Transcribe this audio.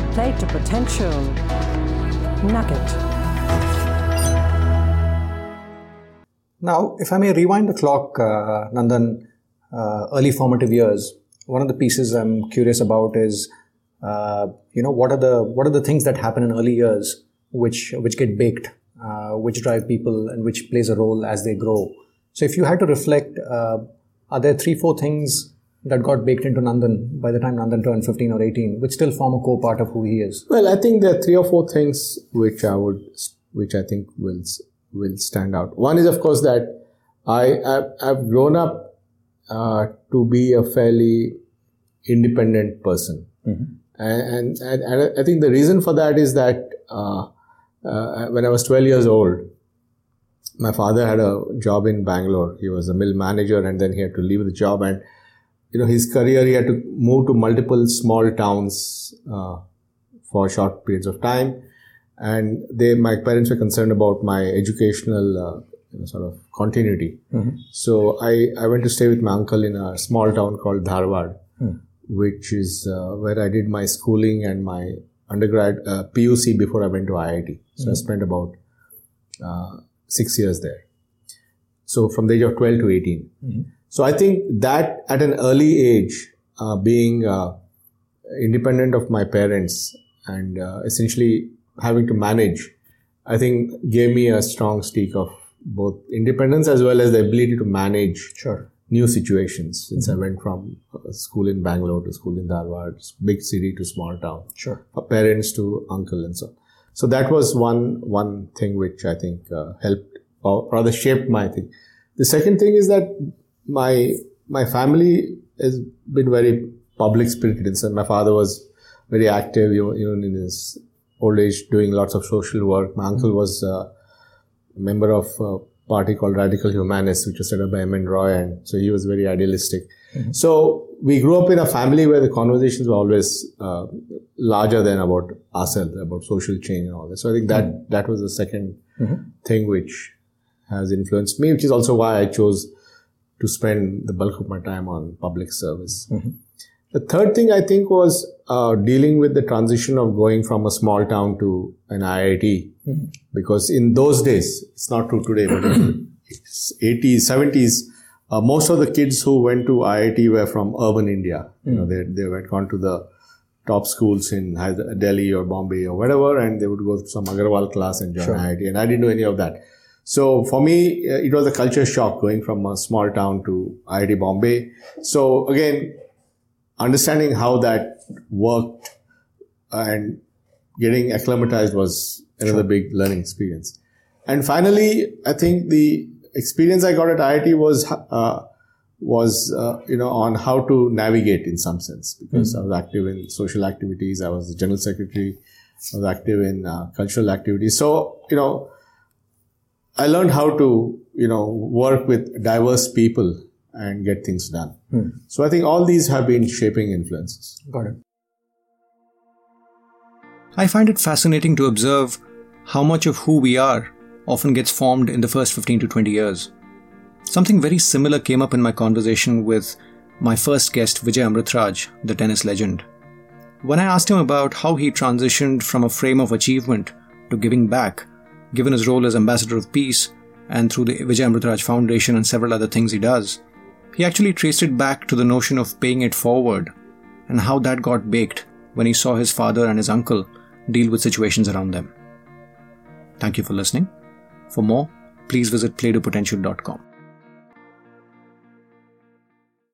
Play to Potential Nugget. Now, if I may rewind the clock, Nandan, early formative years, one of the pieces I'm curious about is, what are the things that happen in early years which get baked, which drive people and which plays a role as they grow. So if you had to reflect, are there 3-4 things that got baked into Nandan by the time Nandan turned 15 or 18, which still form a core part of who he is? Well, I think there are 3 or 4 things which I think will stand out. One is, of course, that I've grown up to be a fairly independent person. Mm-hmm. And I think the reason for that is that when I was 12 years old, my father had a job in Bangalore. He was a mill manager, and then he had to leave the job. And his career, he had to move to multiple small towns for short periods of time. And my parents were concerned about my educational sort of continuity. Mm-hmm. So I went to stay with my uncle in a small town called Dharwad, which is where I did my schooling and my undergrad PUC before I went to IIT. So I spent about 6 years there. So from the age of 12 to 18. Mm-hmm. So I think that at an early age, being independent of my parents and essentially having to manage, I think gave me a strong streak of both independence as well as the ability to manage new situations. Since I went from school in Bangalore to school in Dharwad, big city to small town, parents to uncle and so on. So that was one thing which I think helped or rather shaped my thing. The second thing is that my family has been very public spirited. So my father was very active, even in his old age, doing lots of social work. My uncle was a member of a party called Radical Humanists, which was set up by M.N. Roy, and so he was very idealistic. Mm-hmm. So we grew up in a family where the conversations were always larger than about ourselves, about social change and all that. So I think that was the second thing which has influenced me, which is also why I chose to spend the bulk of my time on public service. Mm-hmm. The third thing I think was dealing with the transition of going from a small town to an IIT. Mm-hmm. Because in those days, it's not true today, but in the 80s, 70s, most of the kids who went to IIT were from urban India. Mm-hmm. They had gone to the top schools in Delhi or Bombay or whatever, and they would go to some Agarwal class and join IIT. And I didn't know any of that. So for me, it was a culture shock going from a small town to IIT Bombay. So again, understanding how that worked and getting acclimatized was another big learning experience. And finally, I think the experience I got at IIT was on how to navigate in some sense, because I was active in social activities. I was the general secretary. I was active in cultural activities. So, I learned how to, work with diverse people and get things done. So I think all these have been shaping influences. Got it. I find it fascinating to observe how much of who we are often gets formed in the first 15 to 20 years. Something very similar came up in my conversation with my first guest, Vijay Amritraj, the tennis legend. When I asked him about how he transitioned from a frame of achievement to giving back, given his role as Ambassador of Peace and through the Vijay Amritraj Foundation and several other things he does, he actually traced it back to the notion of paying it forward and how that got baked when he saw his father and his uncle deal with situations around them. Thank you for listening. For more, please visit playtopotential.com.